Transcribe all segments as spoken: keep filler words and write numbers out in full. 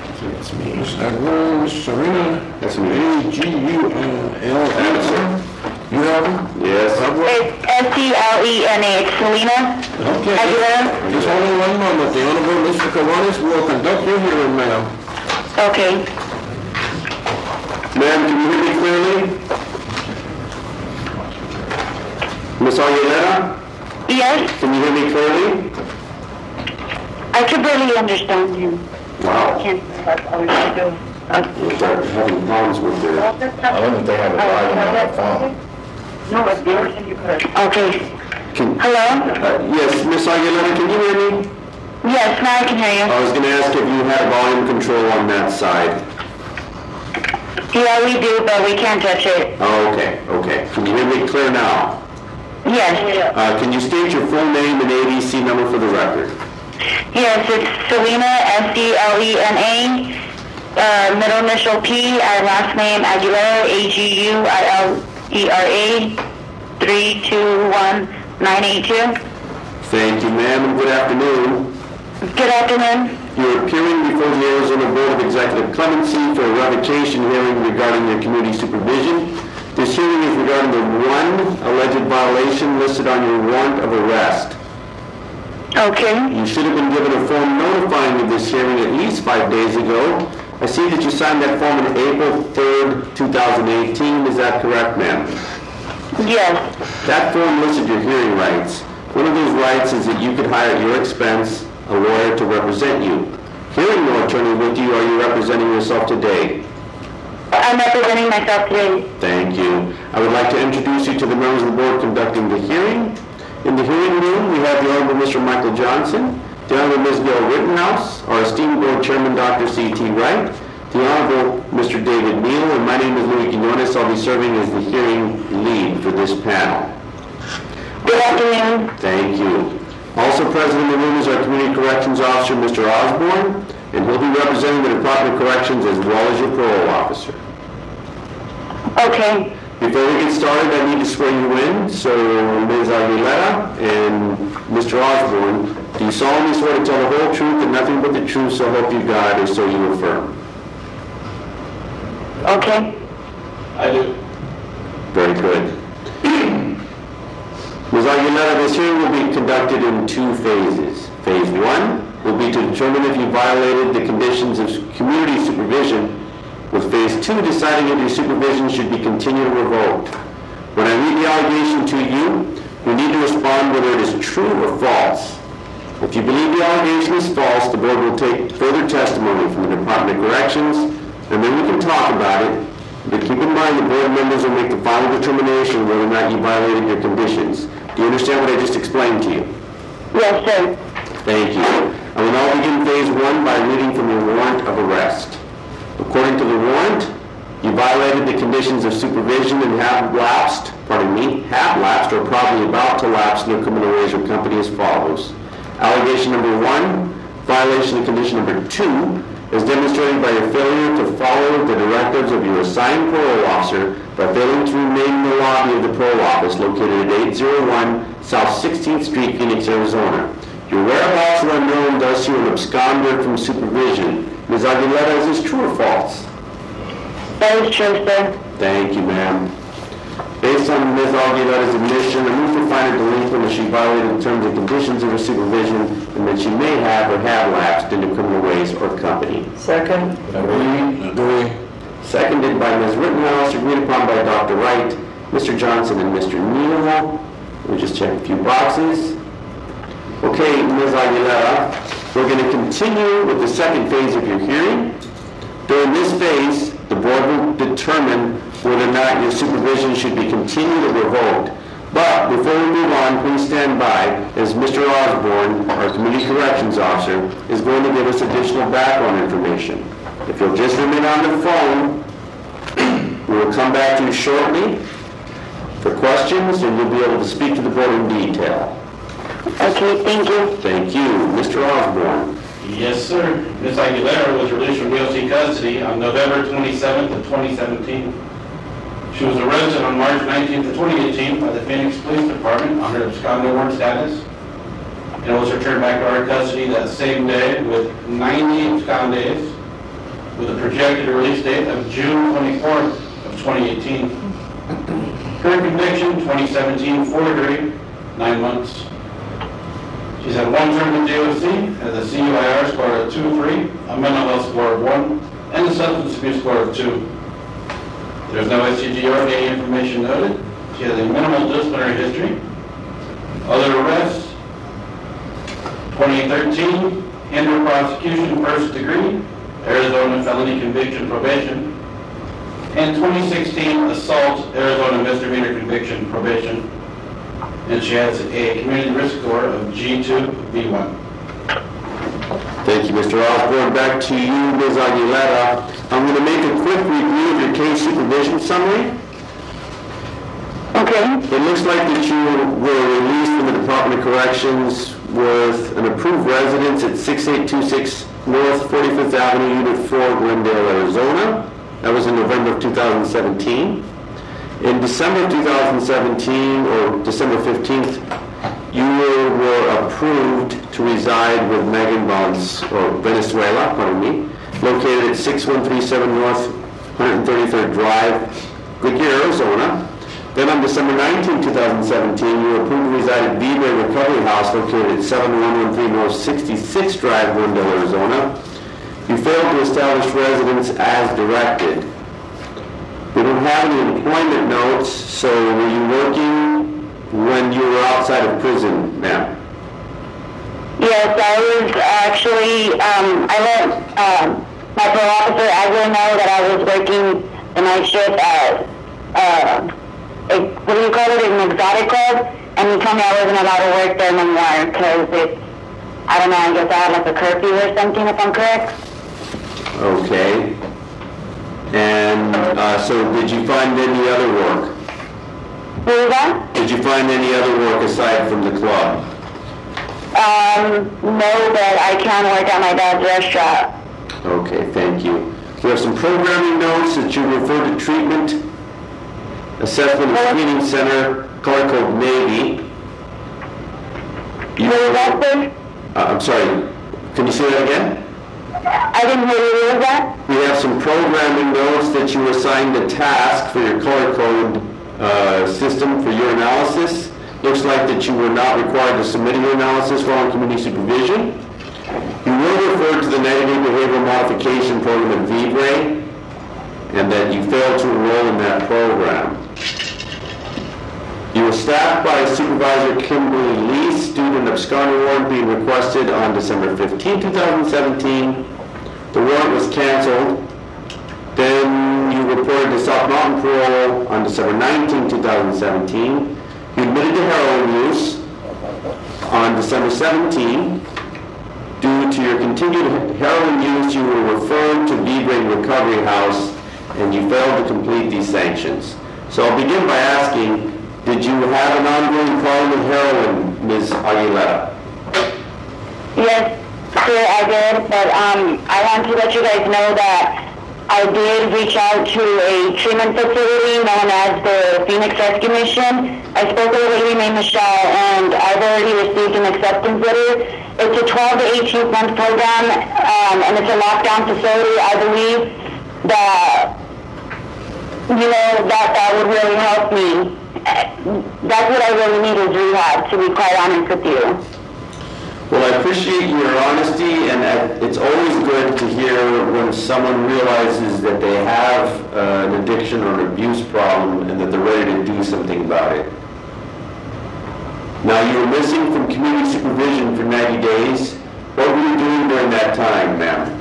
That's me. Mister Aguilera, Mister Serena. That's an A G U L L. You have him? Yes. It's S E L E N A. It's Selena Okay. Aguilera. Just hold on one moment. The Honorable Mister Coronis will conduct your hearing, ma'am. Okay. Ma'am, can you hear me clearly? Miss Aguilera, Yes, can you hear me clearly? I can barely understand him. Wow. I can't. I was gonna do. We're starting having problems with the... I don't think they have a volume on their phone. No, it's yours and you could. Okay. Can, Hello? uh, yes, Miss Aguilera, can you hear me? Yes, now I can hear you. I was going to ask if you had volume control on that side. Yeah, we do, but we can't touch it. Oh, okay, okay. Can you hear me clear now? Yes. Uh, can you state your full name and A D C number for the record? Yes, it's Selena, S E L E N A, uh, middle initial P, our last name Aguilera, A G U I L E R A, three two one nine eight two. Thank you, ma'am, and good afternoon. Good afternoon. You're appearing before the Arizona Board of Executive Clemency for a revocation hearing regarding your community supervision. This hearing is regarding the one alleged violation listed on your warrant of arrest. Okay. You should have been given a form notifying of this hearing at least five days ago. I see that you signed that form on April third, two thousand eighteen. Is that correct, ma'am? Yes. That form listed your hearing rights. One of those rights is that you could hire at your expense a lawyer to represent you. Hearing no attorney with you, are you representing yourself today? I'm representing myself today. Thank you. I would like to introduce you to the members of the board conducting the hearing. In the hearing room, we have the Honorable Mister Michael Johnson, the Honorable Miz Gail Rittenhouse, our esteemed board chairman, Doctor C T Wright, the Honorable Mister David Neal, and my name is Louis Quinones. I'll be serving as the hearing lead for this panel. Good afternoon. Thank you. Also present in the room is our Community Corrections Officer, Mister Osborne, and he'll be representing the Department of Corrections as well as your parole officer. Okay. Before we get started, I need to swear you in. So, Miz Aguilera and Mister Osborne, do you solemnly swear to tell the whole truth and nothing but the truth, so help you God, or so you affirm? Okay. I do. Very good. Miz Aguilera, this hearing will be conducted in two phases. Phase one will be to determine if you violated the conditions of community supervision, with phase two deciding if your supervision should be continued or revoked. When I read the allegation to you, you need to respond whether it is true or false. If you believe the allegation is false, the board will take further testimony from the Department of Corrections, and then we can talk about it. But keep in mind the board members will make the final determination whether or not you violated your conditions. Do you understand what I just explained to you? Yes, sir. Thank you. I will now begin phase one by reading from your warrant of arrest. According to the warrant, you violated the conditions of supervision and have lapsed, pardon me, have lapsed or probably about to lapse in your criminal ways or company as follows. Allegation number one, violation of condition number two, is demonstrated by your failure to follow the directives of your assigned parole officer by failing to remain in the lobby of the parole office located at eight oh one South sixteenth Street, Phoenix, Arizona. Your whereabouts are unknown, thus you are an absconder from supervision. Miz Aguilera, is this true or false? That is true, sir. Thank you, ma'am. Based on Miz Aguilera's admission, I move to find a delinquent that she violated the terms and conditions of her supervision and that she may have or have lapsed into criminal ways or company. Second. Agree. Seconded by Miz Rittenhouse, agreed upon by Doctor Wright, Mister Johnson, and Mister Neal. We'll just check a few boxes. Okay, Miz Aguilera, we're going to continue with the second phase of your hearing. During this phase, the board will determine whether or not your supervision should be continued or revoked. But before we move on, please stand by as Mister Osborne, our Community Corrections Officer, is going to give us additional background information. If you'll just remain on the phone, we will come back to you shortly for questions, and you'll be able to speak to the board in detail. Okay, thank you. Thank you. Mister Osborne. Yes, sir. Miz Aguilera was released from D O C custody on November twenty-seventh of twenty seventeen. She was arrested on March nineteenth of twenty eighteen by the Phoenix Police Department on her absconder warrant status, and was returned back to our custody that same day with ninety abscondes with a projected release date of June twenty-fourth of twenty eighteen. Current conviction, twenty seventeen forgery, nine months. She's had one term in J O C, has a C U I R score of two three, a mental health score of one, and a substance abuse score of two. There's no S C G or A information noted. She has a minimal disciplinary history. Other arrests, twenty thirteen, hinder prosecution, first degree, Arizona felony conviction probation, and twenty sixteen, assault, Arizona misdemeanor conviction probation. And she has a community risk score of G two B one. Thank you, Mister Osborne. Back to you, Miz Aguilera. I'm going to make a quick review of your case supervision summary. Okay. It looks like that you were released from the Department of Corrections with an approved residence at six eight two six North forty-fifth Avenue, Unit four, Glendale, Arizona. That was in November of two thousand seventeen. In December two thousand seventeen, or December fifteenth, you were, were approved to reside with Megan Bonds, or Venezuela, pardon me, located at six one three seven North one thirty-third Drive, Goodyear, Arizona. Then on December nineteenth, two thousand seventeen, you were approved to reside at Vibre Recovery House, located at seven one one three North sixty-sixth Drive, Glendale, Arizona. You failed to establish residence as directed. We don't have any employment notes, so were you working when you were outside of prison, ma'am? Yes, I was actually, um, I let um, my parole officer Agler know that I was working the night shift at, uh, a, what do you call it, an exotic club, and he told me I wasn't allowed to work there no more because it's, I don't know, I guess I had like a curfew or something, if I'm correct. Okay. And uh, so did you find any other work? What was that? Did you find any other work aside from the club? Um, no, but I can work at my dad's restaurant. Okay, thank you. We have some programming notes that you referred to treatment, assessment and screening center, color code Navy. You, What was that, sir? uh, I'm sorry, can you say that again? I didn't hear you. What was that? We have some programming notes that you were assigned a task for your color code uh, system for your analysis. Looks like that you were not required to submit your analysis following community supervision. You were referred to the ninety-day behavioral modification program at Vibre, and that you failed to enroll in that program. You were staffed by Supervisor Kimberly Lee, student absconding warrant being requested on December fifteenth, two thousand seventeen. The warrant was canceled. Then you reported to South Mountain Parole on December nineteenth, two thousand seventeen. You admitted to heroin use on December seventeenth. Due to your continued heroin use, you were referred to Vibre Recovery House, and you failed to complete these sanctions. So I'll begin by asking, did you have an ongoing problem with heroin, Miz Aguilera? Yes, sir, I did, but um, I want to let you guys know that I did reach out to a treatment facility known as the Phoenix Rescue Mission. I spoke with a lady named Michelle, and I've already received an acceptance letter. It's a twelve to eighteen month program, um, and it's a lockdown facility. I believe that, you know, that that would really help me. That's what I really need is rehab, to be quite honest with you. Well, I appreciate your honesty, and it's always good to hear when someone realizes that they have uh, an addiction or an abuse problem and that they're ready to do something about it. Now, you were missing from community supervision for ninety days. What were you doing during that time, ma'am?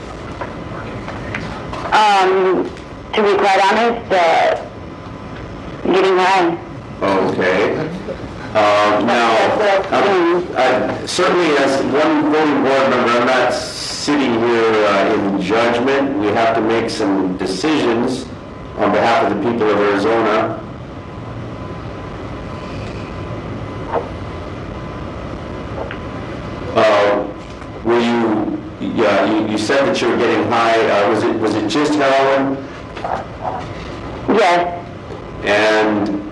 Um, to be quite honest, uh, getting high. Okay. Uh, now, um, I, certainly as one voting board member, I'm not sitting here uh, in judgment. We have to make some decisions on behalf of the people of Arizona. Uh, were you, yeah, you, you said that you were getting high. Uh, was it, was it just heroin? Yes. And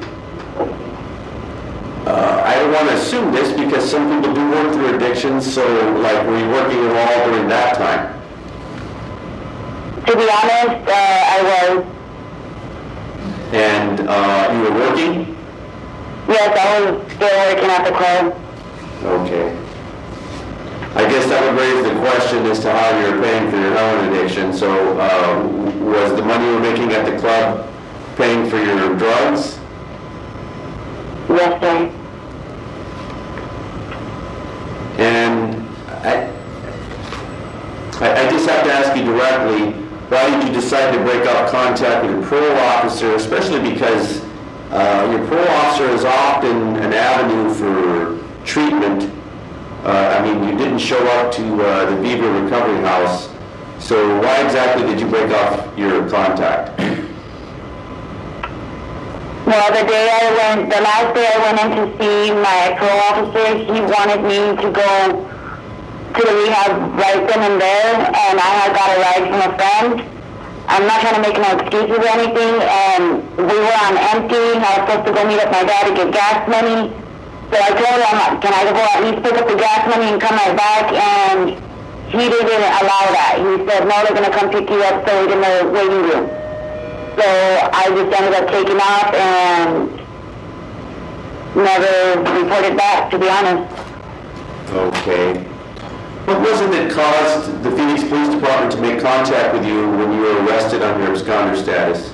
uh, I don't want to assume this because some people do work through addictions, so like were you working at all during that time? be honest, uh, I was. And uh, you were working? Yes, I was still working at the club. Okay. I guess that would raise the question as to how you're paying for your heroin addiction. So uh, was the money you were making at the club paying for your drugs? Yes, sir. And I, I I just have to ask you directly, why did you decide to break off contact with your parole officer, especially because uh, your parole officer is often an avenue for treatment. Uh, I mean, you didn't show up to uh, the Beaver Recovery House, so why exactly did you break off your contact? Well, the day I went, the last day I went in to see my parole officer, he wanted me to go to the rehab right then and there, and I had got a ride from a friend. I'm not trying to make no excuses or anything, and we were on empty. I was supposed to go meet up my dad to get gas money. So I told him, can I go at least pick up the gas money and come right back? And he didn't allow that. He said, no, they're going to come pick you up, so we're in the waiting room. So I just ended up taking off and never reported back, to be honest. Okay. What was it that caused the Phoenix Police Department to make contact with you when you were arrested on your absconder status?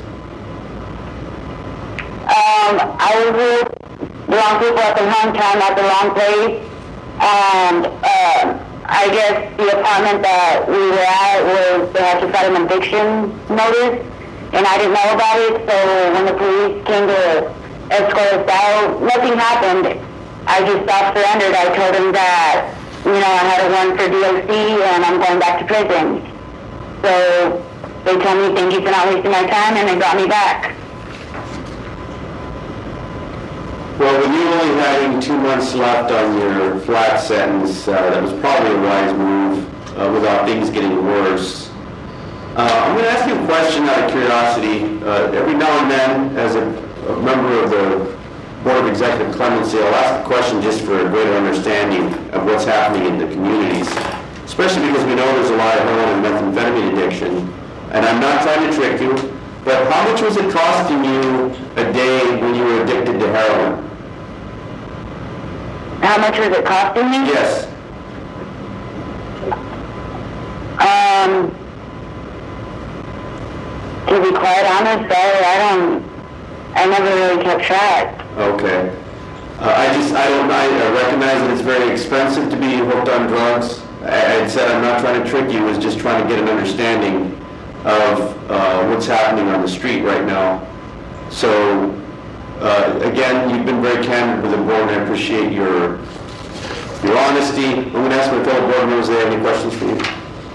Um, I was with the wrong people at the wrong time at the wrong place, and uh, I guess the apartment that we were at was, they had to file an eviction notice, and I didn't know about it, so when the police came to escort us out, nothing happened. I just self-surrendered. I told them that, you know, I had a warrant for D O C and I'm going back to prison. So they told me, thank you for not wasting my time, and they brought me back. Well, with you only having two months left on your flat sentence, uh, that was probably a wise move uh, without things getting worse. Uh, I'm going to ask you a question out of curiosity. Uh, every now and then, as a, a member of the Board of Executive Clemency, I'll ask a question just for a greater understanding of what's happening in the communities, especially because we know there's a lot of heroin and methamphetamine addiction. And I'm not trying to trick you, but how much was it costing you a day when you were addicted to heroin? How much was it costing me? Yes. Um, to be quite honest, though, I don't, I never really kept track. Okay. Uh, I just, I don't, I uh, recognize that it's very expensive to be hooked on drugs. I, I said I'm not trying to trick you, I was just trying to get an understanding of uh, what's happening on the street right now. So, uh, again, you've been very candid with the board, and I appreciate your your honesty. I'm going to ask my fellow board members if they have any questions for you.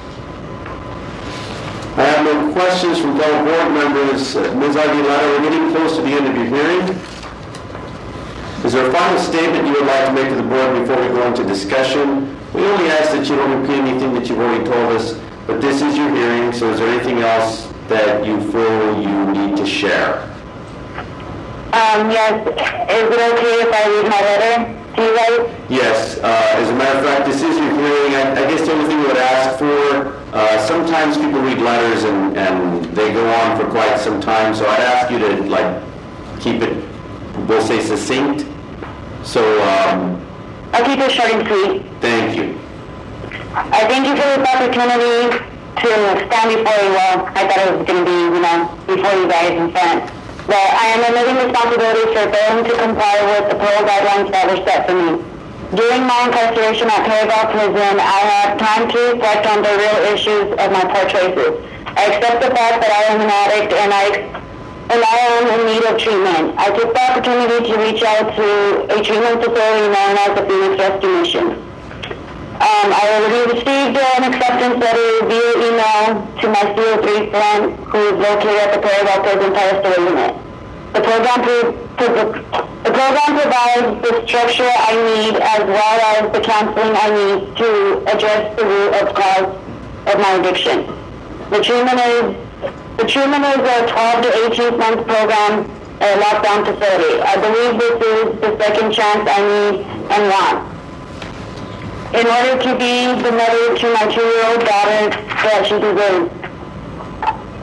I have no questions from fellow board members. Uh, Miz Aguilera, we're getting close to the end of your hearing. Is there a final statement you would like to make to the board before we go into discussion? We only ask that you don't repeat anything that you've already told us, but this is your hearing, so is there anything else that you feel you need to share? Um, yes, is it okay if I read my letter to you guys? Yes, uh, as a matter of fact, this is your hearing. I, I guess the only thing we would ask for, uh, sometimes people read letters and, and they go on for quite some time, so I'd ask you to, like, keep it, we'll say succinct. So, um... I'll keep it short and sweet. Thank you. I thank you for this opportunity to stand before you. Well, I thought it was going to be, you know, before you guys in front. But I am admitting responsibility for failing to comply with the parole guidelines that were set for me. During my incarceration at Paragal Prison, I had time to reflect on the real issues of my poor choices. I accept the fact that I am an addict and I and I am in need of treatment. I took the opportunity to reach out to a treatment facility known as the Phoenix Rescue Mission. Um, I already received an acceptance letter via email to my C O three friend who is located at the Paragal Prison Palestine unit. The program, pro- pro- the program provides the structure I need as well as the counseling I need to address the root of cause of my addiction. The treatment is The treatment is a twelve to eighteen month program at a lockdown facility. I believe this is the second chance I need and want. In order to be the mother to my two-year-old daughter that she deserves.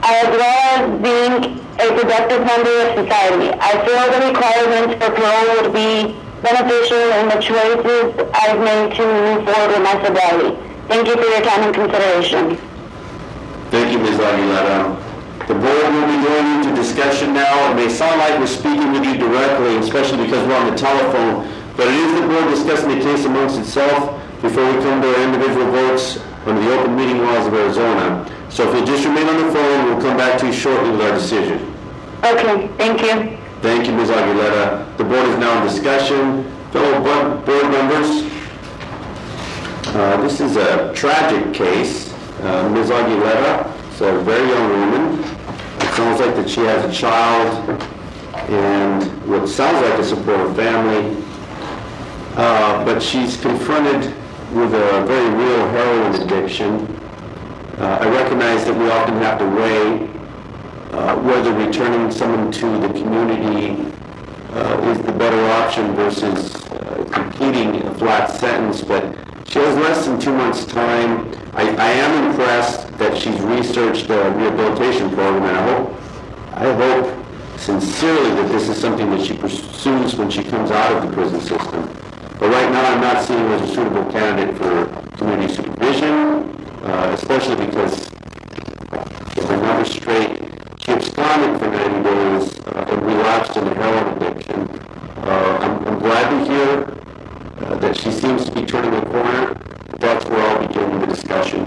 as well as being a productive member of society. I feel the requirements for parole would be beneficial in the choices I've made to move forward with my sobriety. Thank you for your time and consideration. Thank you, Miz Aguilera. The board will be going into discussion now. It may sound like we're speaking with you directly, especially because we're on the telephone, but it is the board discussing the case amongst itself before we come to our individual votes under the open meeting laws of Arizona. So if you'll just remain on the phone, we'll come back to you shortly with our decision. Okay, thank you. Thank you, Miz Aguilera. The board is now in discussion. Fellow board board members, uh, this is a tragic case. Uh, Miz Aguilera is a very young woman. It sounds like that she has a child and what sounds like a supportive family. Uh, but she's confronted with a very real heroin addiction. Uh, I recognize that we often have to weigh uh, whether returning someone to the community uh, is the better option versus uh, completing a flat sentence, but she has less than two months' time. I, I am impressed that she's researched a rehabilitation program, and I hope, I hope sincerely that this is something that she pursues when she comes out of the prison system. But right now, I'm not seeing her as a suitable candidate for community supervision, uh, especially because, if I remember straight, she absconded for ninety days uh, and relapsed into heroin addiction. Uh, I'm, I'm glad to hear uh, that she seems to be turning a corner. That's where I'll begin the discussion.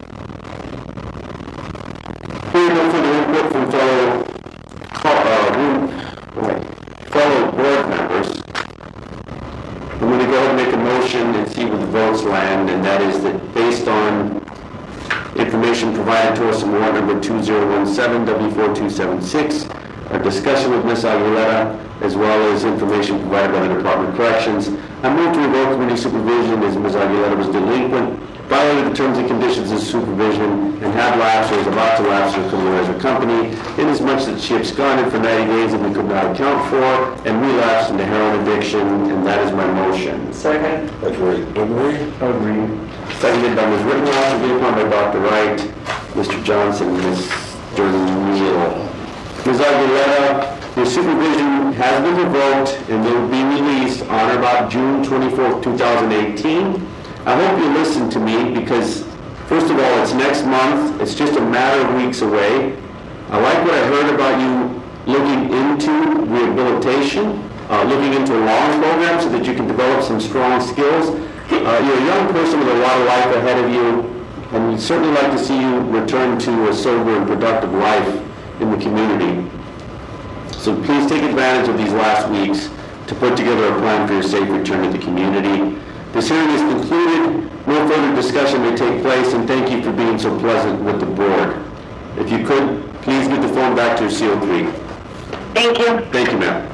Hearing no further input from fellow, uh, fellow board members, I'm going to go ahead and make a motion and see where the votes land, and that is that based on information provided to us in warrant number two zero one seven W four two seven six, our discussion with Miz Aguilera, as well as information provided by the Department of Corrections, I move to revoke community supervision as Miz Aguilera was delinquent, violated the terms and conditions of supervision, and had lapsed or was about to lapse her criminal as a company, inasmuch that she absconded for ninety days that we could not account for, and relapsed into heroin addiction, and that is my motion. Second. Agree. Agree. Agree. Seconded by Miz Rittenhouse, agreed upon by Doctor Wright, Mister Johnson, and Mister Neal. Miz Aguilera, your supervision has been revoked and will be released on or about June twenty-fourth, two thousand eighteen. I hope you listen to me because, first of all, it's next month. It's just a matter of weeks away. I like what I heard about you looking into rehabilitation, uh, looking into a long program so that you can develop some strong skills. Uh, you're a young person with a lot of life ahead of you, and we'd certainly like to see you return to a sober and productive life in the community. So please take advantage of these last weeks to put together a plan for your safe return to the community. This hearing is concluded. No further discussion may take place, and thank you for being so pleasant with the board. If you could, please give the phone back to your C O three. Thank you. Thank you, ma'am.